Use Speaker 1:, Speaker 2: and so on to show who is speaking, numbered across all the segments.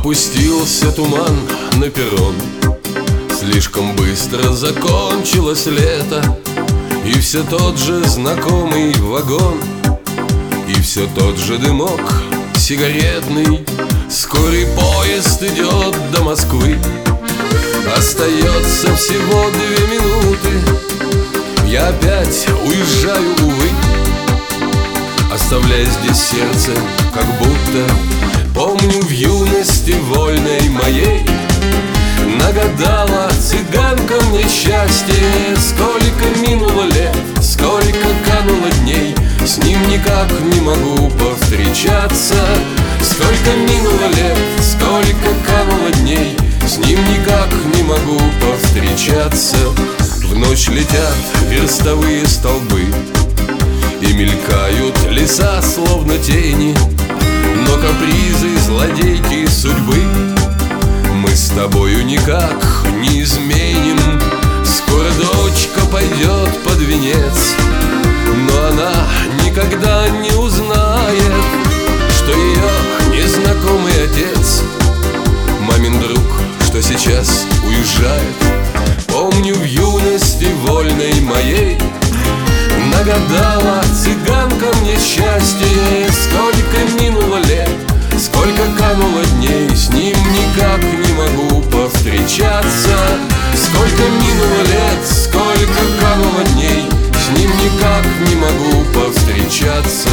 Speaker 1: Опустился туман на перрон. Слишком быстро закончилось лето, и все тот же знакомый вагон, и все тот же дымок сигаретный. Скорый поезд идет до Москвы. Остается всего 2 минуты. Я опять уезжаю, увы, оставляя здесь сердце, как будто помню в юности вольной моей. Нагадала цыганка мне счастье. Сколько минуло лет, сколько кануло дней, с ним никак не могу повстречаться. Сколько минуло лет, сколько кануло дней, с ним никак не могу повстречаться. В ночь летят верстовые столбы, и мелькают леса, словно тени, но капризы злодейки судьбы мы с тобою никак не изменим. Скоро дочка пойдет под венец, но она никогда не узнает, что ее незнакомый отец мамин друг, что сейчас уезжает. Помню в юности вольной моей нагадала цыганка мне счастье. Сколько минуло лет, сколько кануло дней, с ним никак не могу повстречаться. Сколько минуло лет, сколько кануло дней, с ним никак не могу повстречаться.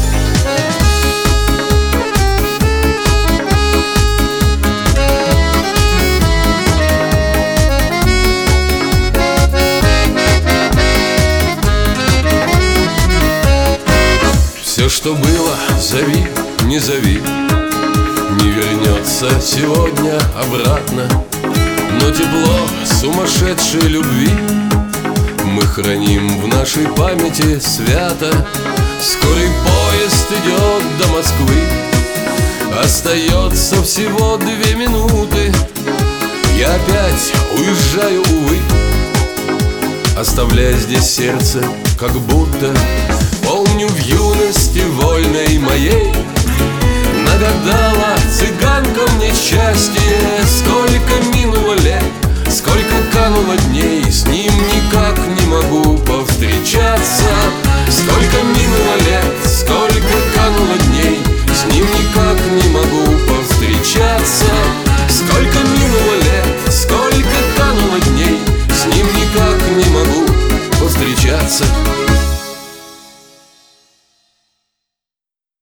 Speaker 1: Все, что было, зови, не зови, не вернется сегодня обратно. Но тепло сумасшедшей любви мы храним в нашей памяти свято. Скорый поезд идет до Москвы. Остается всего 2 минуты. Я опять уезжаю, увы, оставляя здесь сердце, как будто помню в юности вольной моей. Нагадала цыганка мне счастье. Сколько минуло